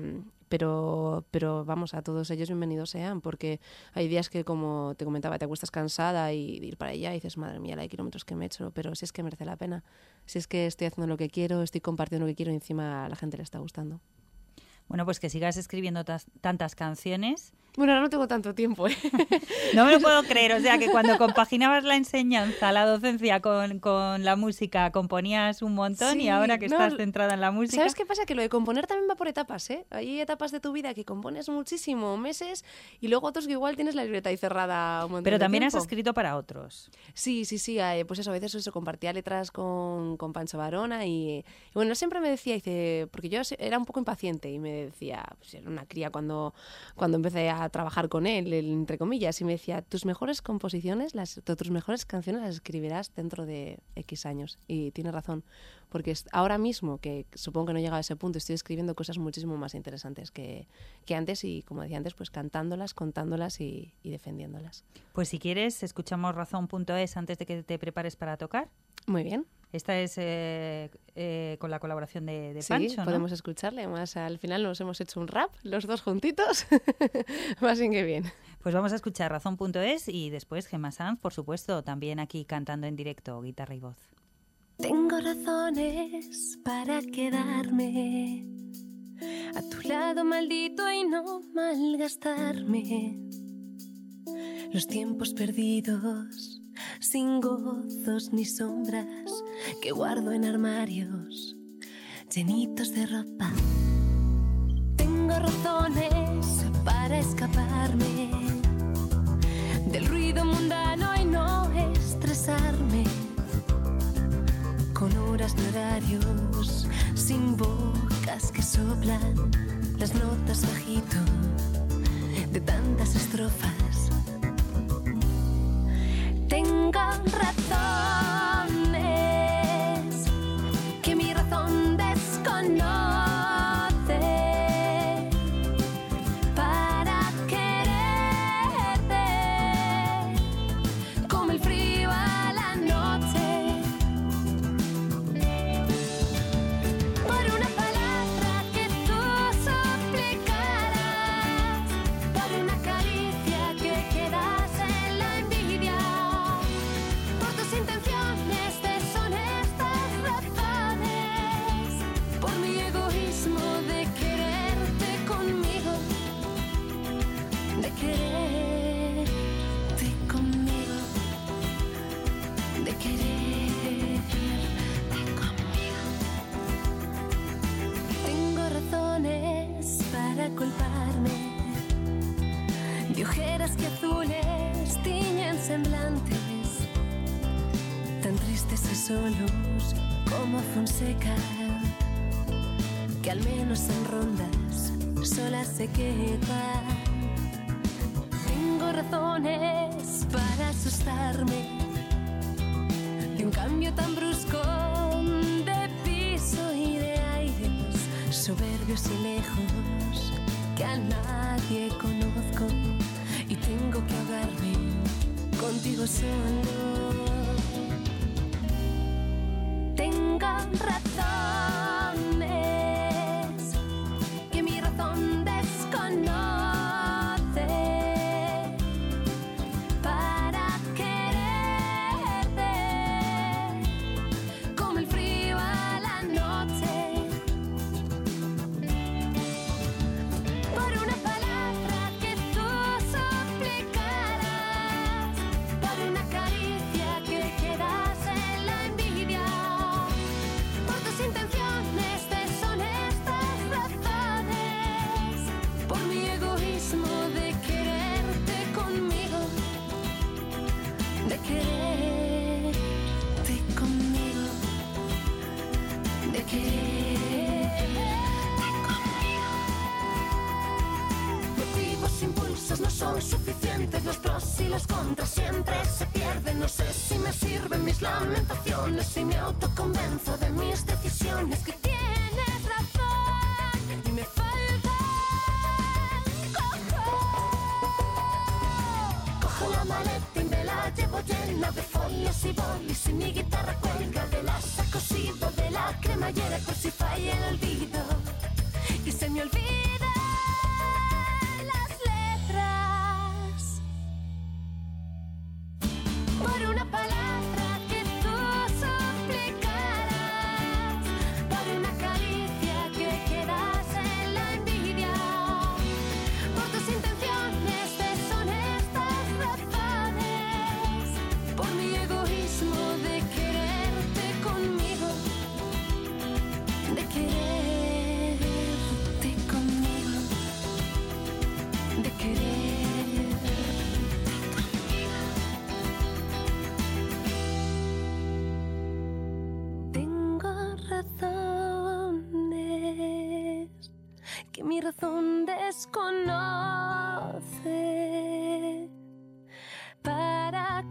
C: pero, pero vamos, a todos ellos bienvenidos sean, porque hay días que, como te comentaba, te acuestas cansada y de ir para allá y dices, madre mía, la de kilómetros que me he hecho, pero si es que merece la pena, si es que estoy haciendo lo que quiero, estoy compartiendo lo que quiero y encima a la gente le está gustando.
A: Bueno, pues que sigas escribiendo tas- tantas canciones.
C: Bueno, ahora no tengo tanto tiempo, ¿eh?
A: No me lo puedo creer, o sea que cuando compaginabas la enseñanza, la docencia con, con la música, componías un montón
C: Sí,
A: y ahora que
C: no,
A: estás centrada en la música...
C: ¿Sabes qué pasa? Que lo de componer también va por etapas, ¿eh? Hay etapas de tu vida que compones muchísimo, meses, y luego otros que igual tienes la libreta ahí cerrada un montón
A: Pero
C: de
A: también
C: tiempo.
A: has escrito para otros.
C: Sí, sí, sí, eh, pues eso, a veces eso, compartía letras con, con Pancho Varona y, y bueno, él siempre me decía, dice, porque yo era un poco impaciente y me decía, pues era una cría cuando, cuando empecé a trabajar con él, entre comillas, y me decía, tus mejores composiciones, las, tus mejores canciones las escribirás dentro de X años. Y tiene razón, porque ahora mismo, que supongo que no he llegado a ese punto, estoy escribiendo cosas muchísimo más interesantes que, que antes y, como decía antes, pues cantándolas, contándolas y, y defendiéndolas.
A: Pues si quieres, escuchamos razón punto es antes de que te prepares para tocar.
C: Muy bien.
A: Esta es eh, eh, con la colaboración de, de
C: sí,
A: Pancho, ¿no?
C: Podemos escucharle. Más al final nos hemos hecho un rap, los dos juntitos. Más bien que bien.
A: Pues vamos a escuchar razón punto es y después Gemma Sanz, por supuesto, también aquí cantando en directo, guitarra y voz.
B: Tengo razones para quedarme a tu lado, maldito, y no malgastarme los tiempos perdidos, sin gozos ni sombras, que guardo en armarios llenitos de ropa. Tengo razones para escaparme del ruido mundano y no estresarme con horas de horarios, sin bocas que soplan las notas bajito de tantas estrofas. Tengo razones que mi razón desconoce para quererte como el frío a la noche. Por una palabra que tú suplicaras, por una caricia que quedase en la envidia, por tus intenciones deshonestas razones, por mi egoísmo de quererte conmigo, de quererte conmigo, de quererte conmigo. Tengo razones para culparme de ojeras que azules tiñen semblantes, tan tristes y solos como Fonseca, que al menos en rondas solas se queda. Tengo razones para asustarme de un cambio tan brusco de piso y de aires soberbios y lejos que a nadie conozco y tengo que ahogarme contigo solo. Tengo razones que mi razón desconoce para quererte como el frío a la noche. Por una palabra que tú suplicaras, por una caricia que quedase en la envidia, por tus las contras siempre se pierden. No sé si me sirven mis lamentaciones, si me autoconvenzo de mis decisiones. Que tienes razón y me falta cojo. Cojo la maleta y me la llevo llena de folios y bolis, y mi guitarra cuelga de la sacosido de la cremallera, por si falla el olvido y se me olvida las letras. Por una palabra que tú suplicaras, por una caricia que quedase en la envidia, por tus intenciones deshonestas razones, por mi egoísmo de quererte conmigo, de quererte conmigo, de quererte conmigo. Tengo razones que mi razón desconoce para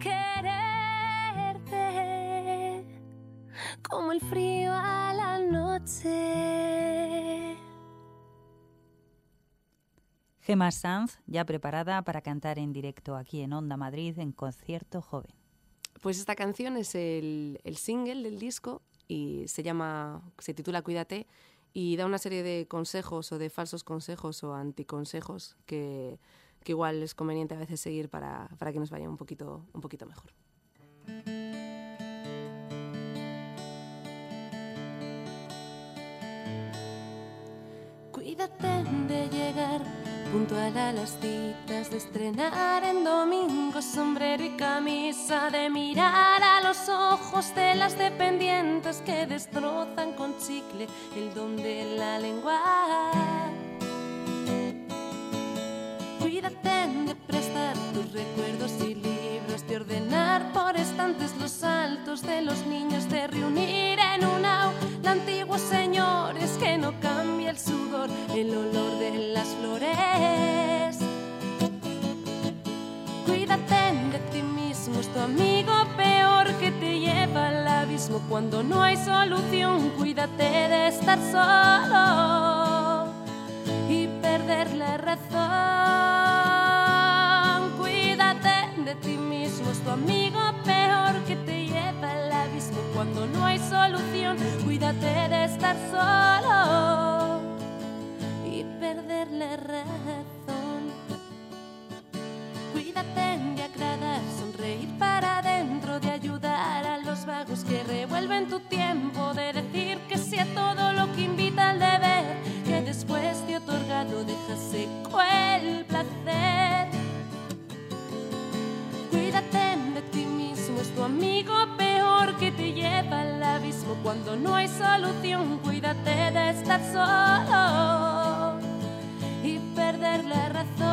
B: quererte como el frío a la noche.
A: Gemma Sanz, ya preparada para cantar en directo aquí en Onda Madrid en Concierto Joven.
C: Pues esta canción es el, el single del disco y se llama, se titula Cuídate, y da una serie de consejos o de falsos consejos o anticonsejos que, que igual es conveniente a veces seguir para, para que nos vaya un poquito, un poquito mejor.
B: Cuídate de llegar puntual a las citas, de estrenar en domingo sombrero y camisa, de mirar a los ojos de las dependientes que destrozan con chicle el don de la lengua. Cuídate de prestar tus recuerdos y libros, de ordenar por estantes los saltos de los niños, de reunir en un aula antiguos señores, que no cambia el sudor, el olor de las flores. Cuídate de ti mismo, es tu amigo peor que te lleva al abismo cuando no hay solución. Cuídate de estar solo y perder la razón. Cuídate de ti mismo, es tu amigo peor que te lleva al abismo cuando no hay solución. Cuídate de estar solo y perder la razón. Cuídate de agradar, sonreír para adentro, de ayudar a los vagos que revuelven tu tiempo, de decir que sí a todo lo que invita al deber, que después de otorgado deja seco el placer. Cuídate de ti mismo, es tu amigo peor que te lleva al abismo cuando no hay solución. Cuídate de estar solo y perder la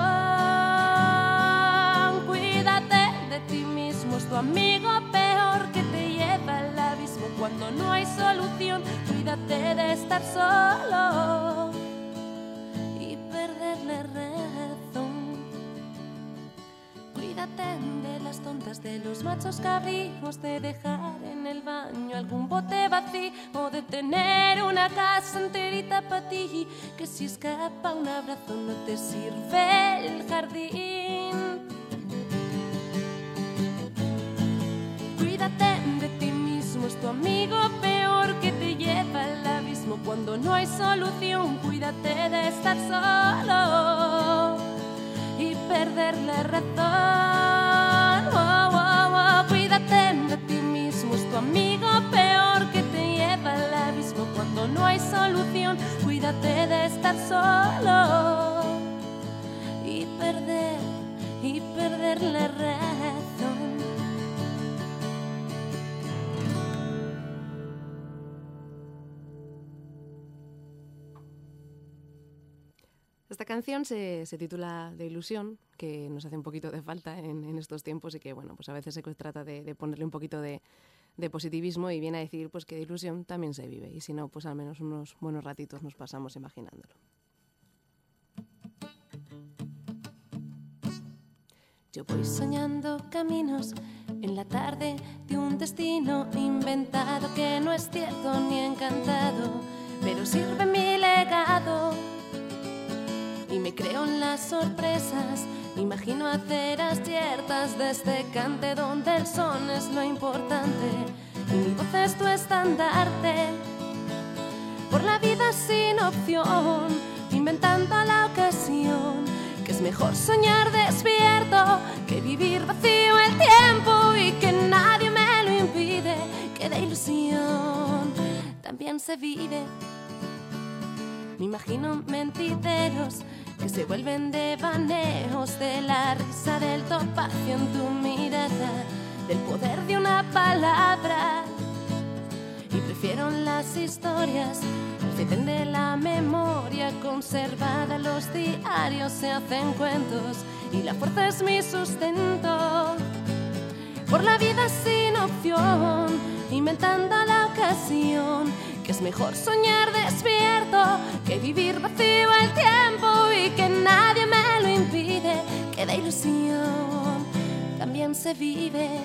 B: razón. Cuídate de ti mismo, es tu amigo peor que te lleva al abismo cuando no hay solución. Cuídate de estar solo y perder la razón. Cuídate de las tontas de los machos cabríos, de dejar en el baño algún bote vacío, o de tener una casa enterita para ti, que si escapa un abrazo no te sirve el jardín. Cuídate de ti mismo, es tu amigo peor que te lleva al abismo cuando no hay solución. Cuídate de estar solo y perder la razón. Oh, oh, oh. Cuídate de ti mismo, es tu amigo peor que te lleva al abismo cuando no hay solución. Cuídate de estar solo y perder, y perder la razón.
C: Esta canción se, se titula De ilusión, que nos hace un poquito de falta en, en estos tiempos, y que bueno, pues a veces se trata de, de ponerle un poquito de, de positivismo, y viene a decir pues que de ilusión también se vive, y si no, pues al menos unos buenos ratitos nos pasamos imaginándolo.
B: Yo voy soñando caminos en la tarde de un destino inventado que no es cierto ni encantado, pero sirve mi legado. Y me creo en las sorpresas, imagino aceras ciertas de este cante donde el son es lo importante y mi voz es tu estandarte. Por la vida sin opción, inventando la ocasión, que es mejor soñar despierto que vivir vacío el tiempo y que nadie me lo impide, que de ilusión también se vive. Me imagino mentideros que se vuelven devaneos de la risa del topacio en tu mirada, del poder de una palabra. Y prefiero las historias, el fetén de la memoria conservada. Los diarios se hacen cuentos y la fuerza es mi sustento. Por la vida sin opción, inventando la ocasión, que es mejor soñar despierto que vivir vacío el tiempo y que nadie me lo impide, que de ilusión también se vive.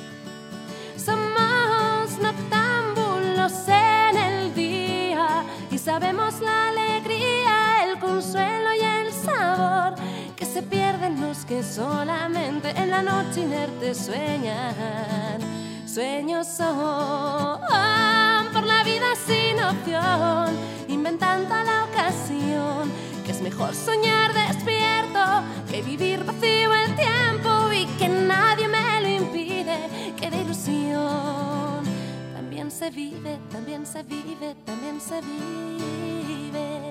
B: Somos noctámbulos en el día y sabemos la alegría, el consuelo y el sabor que se pierden los que solamente en la noche inerte sueñan. Sueños son por la vida sin opción, inventando la ocasión, que es mejor soñar despierto que vivir vacío el tiempo y que nadie me lo impide, que de ilusión también se vive, también se vive, también se vive.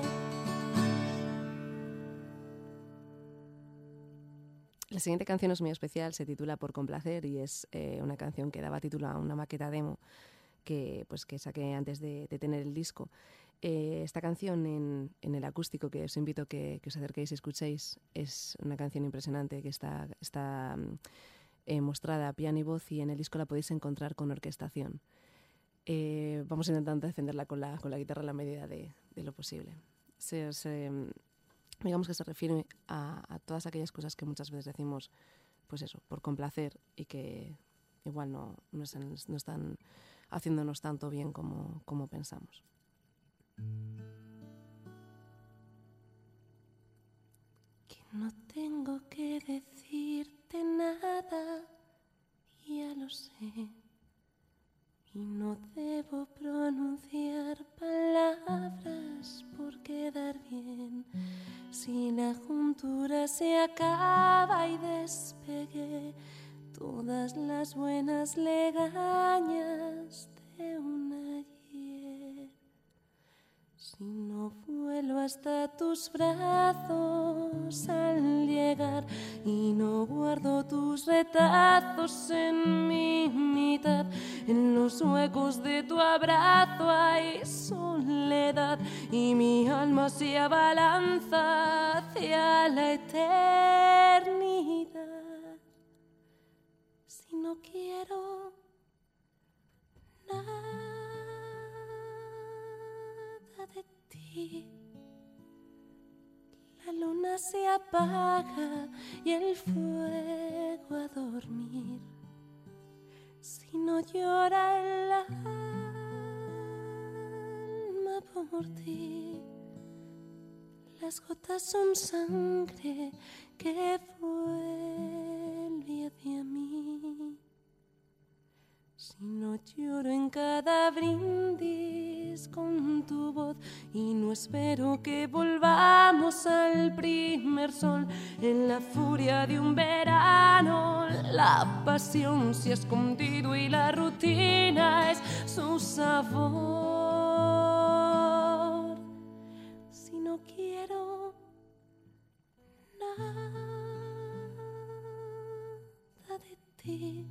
C: La siguiente canción es muy especial, se titula Por complacer y es eh, una canción que daba título a una maqueta demo que, pues, que saqué antes de, de tener el disco. Eh, esta canción en, en el acústico, que os invito a que, que os acerquéis y escuchéis, es una canción impresionante que está, está eh, mostrada a piano y voz, y en el disco la podéis encontrar con orquestación. Eh, vamos intentando defenderla con la, con la guitarra a la medida de, de lo posible. Se, se, digamos que se refiere a, a todas aquellas cosas que muchas veces decimos, pues eso, por complacer, y que igual no, no, están, no están haciéndonos tanto bien como, como pensamos.
B: Que no tengo que decirte nada, ya lo sé, y no debo pronunciar palabras por quedar bien. Si la juntura se acaba y despegué todas las buenas legañas de un ayer, si no vuelo hasta tus brazos al llegar y no guardo tus retazos en mi mitad, en los huecos de tu abrazo hay soledad y mi alma se abalanza hacia la eternidad. Si no quiero nada de ti, la luna se apaga y el fuego a dormir. Si no llora el alma por ti, las gotas son sangre que vuelve hacia mí. Si no lloro en cada brindis con tu voz y no espero que volvamos al primer sol, en la furia de un verano la pasión se ha escondido y la rutina es su sabor. Si no quiero nada de ti,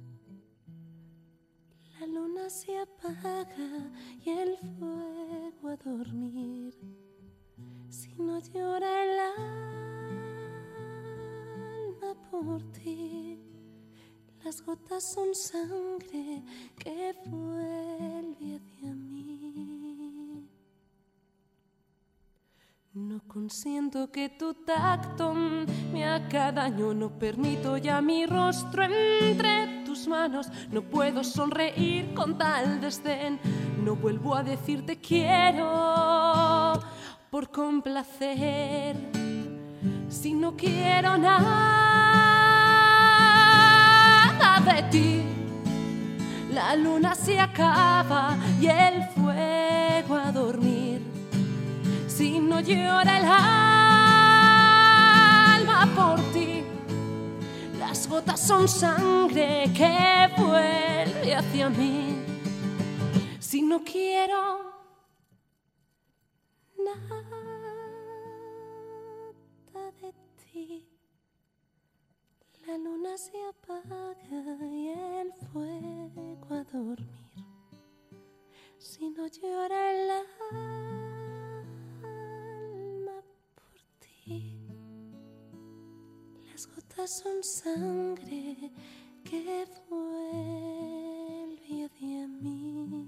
B: la luna se apaga y el fuego a dormir. Si no llora el alma por ti, las gotas son sangre que vuelve hacia mí. No No consiento que tu tacto me haga daño, no permito ya mi rostro entre tus manos. No puedo sonreír con tal desdén, no vuelvo a decirte quiero por complacer. Si no quiero nada de ti, la luna se acaba y el fuego a dormir. Si no llora el alma por ti, las gotas son sangre que vuelve hacia mí. Si no quiero nada de ti, la luna se apaga y el fuego a dormir. Si no llora el alma por ti, las gotas son sangre que vuelve hacia mí.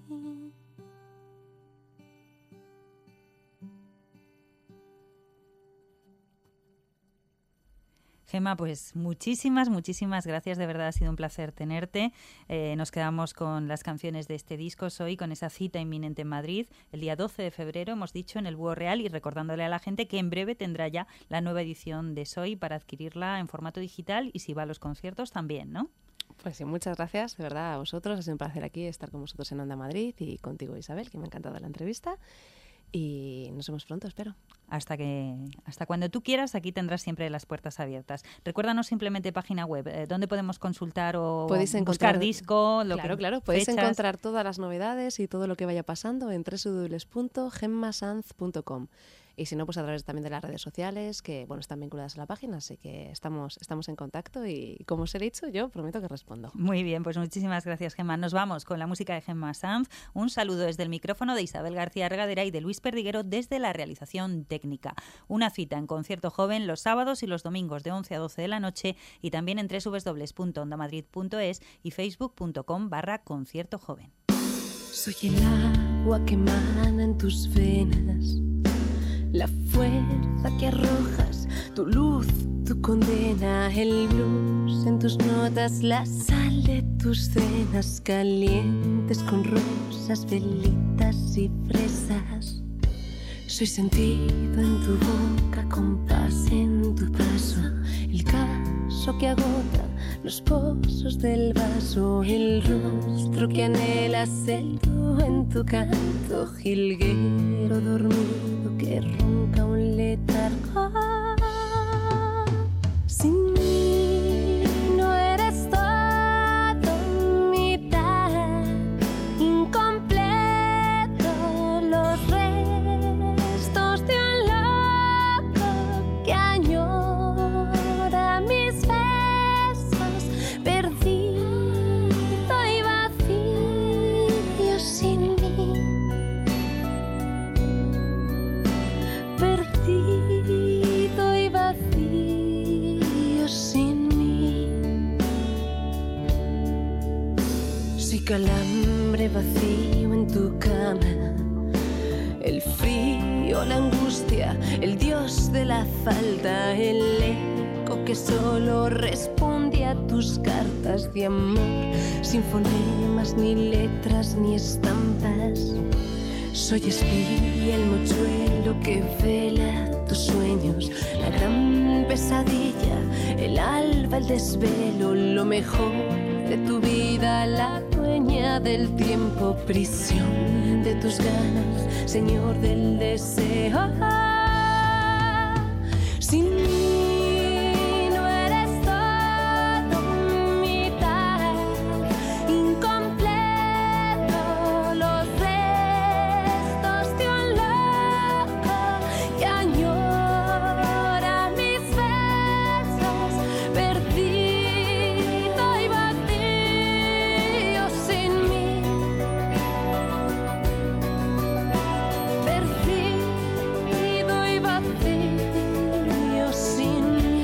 A: Gemma, pues muchísimas, muchísimas gracias. De verdad ha sido un placer tenerte. Eh, nos quedamos con las canciones de este disco Soy, con esa cita inminente en Madrid, el día doce de febrero, hemos dicho, en el Búho Real, y recordándole a la gente que en breve tendrá ya la nueva edición de Soy para adquirirla en formato digital y si va a los conciertos también, ¿no?
C: Pues sí, muchas gracias, de verdad, a vosotros. Ha sido un placer aquí estar con vosotros en Onda Madrid y contigo, Isabel, que me ha encantado la entrevista. Y nos vemos pronto, espero.
A: Hasta que, hasta cuando tú quieras, aquí tendrás siempre las puertas abiertas. Recuérdanos simplemente página web, eh, ¿dónde podemos consultar o
C: podéis
A: buscar
C: encontrar,
A: disco? Lo
C: claro,
A: que,
C: claro, podéis
A: fechas.
C: encontrar todas las novedades y todo lo que vaya pasando en doble u doble u doble u punto gemma sanz punto com. Y si no, pues a través también de las redes sociales, que bueno, están vinculadas a la página, así que estamos, estamos en contacto y como os he dicho, yo prometo que respondo.
A: Muy bien, pues muchísimas gracias, Gemma. Nos vamos con la música de Gemma Sanz. Un saludo desde el micrófono de Isabel García Regadera y de Luis Perdiguero desde la realización técnica. Una cita en Concierto Joven los sábados y los domingos de once a doce de la noche y también en doble u doble u doble u punto onda madrid punto es y facebook punto com barra concierto joven.
B: Soy el agua que emana en tus venas, la fuerza que arrojas, tu luz, tu condena, el blues en tus notas, la sal de tus cenas calientes con rosas, velitas y fresas. Soy sentido en tu boca, compás en tu paso, el caso que agota los pozos del vaso, el rostro que anhelas, el do en tu canto, jilguero dormido que ronca un letargo. Sin mí no eres todo, mitad, incompleto, los restos de un loco que añora mis besos, perdido y vacío sin mí, perdido y vacío sin mí. Soy calambre vacío en tu cama, el frío, la angustia, el dios de la falta, el eco que solo responde a tus cartas de amor, sin fonemas, ni letras, ni estampas. Soy espía, el mochuelo que vela tus sueños, la gran pesadilla, el alba, el desvelo, lo mejor de tu vida, la dueña del tiempo, prisión de tus ganas, señor del deseo. Sin mí no eres todo, mitad, incompleto, los restos de un loco que añora mis besos, perdido y vacío sin mí, perdido y vacío sin mí.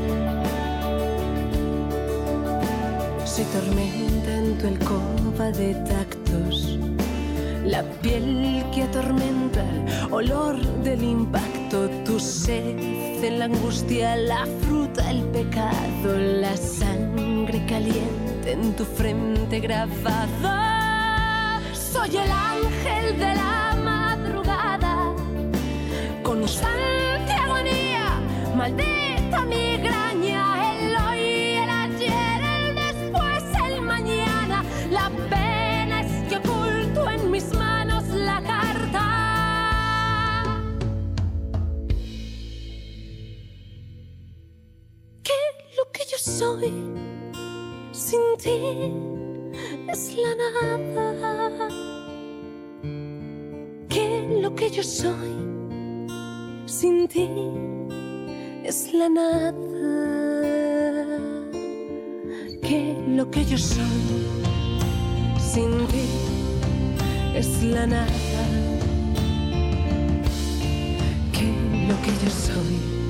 B: Soy tormenta en tu alcoba de tactos, la piel que atormenta, el olor del impacto, viento, tu sed, en la angustia, la fruta, el pecado, la sangre caliente en tu frente grabada. Soy el ángel de la madrugada, constante agonía, maldita migraña, el hoy, el ayer, el después, el mañana. La pena es que oculto en mis manos la carta. Que lo que yo soy sin ti es la nada. Que lo que yo soy sin ti es la nada. Que lo que yo soy sin ti es la nada. Que lo que yo soy